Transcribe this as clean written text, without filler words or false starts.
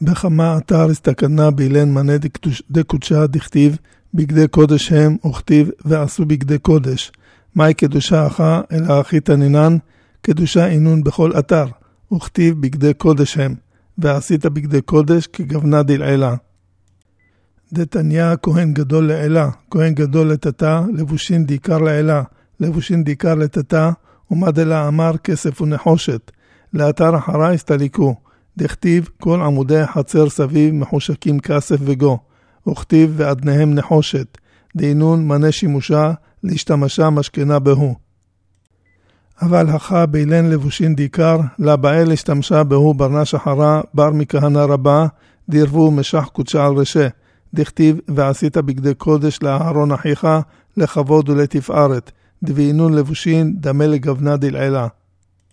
בכמה אתר הסתכנה באילן מנה דקודשה דכתיב, בגדי קודש הם, וכתיב ועשו בגדי קודש. מהי קדושה אחא, אלא אחי תנינן, קדושה אינון בכל אתר, וכתיב בגדי קודש הם, ועשית בגדי קודש כגוונה דלעילה. דתניא כהן גדול לעילה, כהן גדול לתתה, לבושין דיקר לעילה, לבושין דיקר לתתה, ומדלה אמר כסף ונחושת, לאתר אחרי הסתליקו, דכתיב כל עמודי החצר סביב מחושקים כסף וגו, וכתיב ועדניהם נחושת, דינון מנה שימושה, להשתמשה משכנה בהו. אבל הכא באילן לבושין דיקר, לבעל השתמשה בהו ברנש אחרה, בר מכהנה רבה, דירבו משח קודשה על רשה, דכתיב ועשית בגדי קודש לאהרון אחיך, לכבוד ולתפארת, דבינון לבושין דמה לגוונה דלעילה.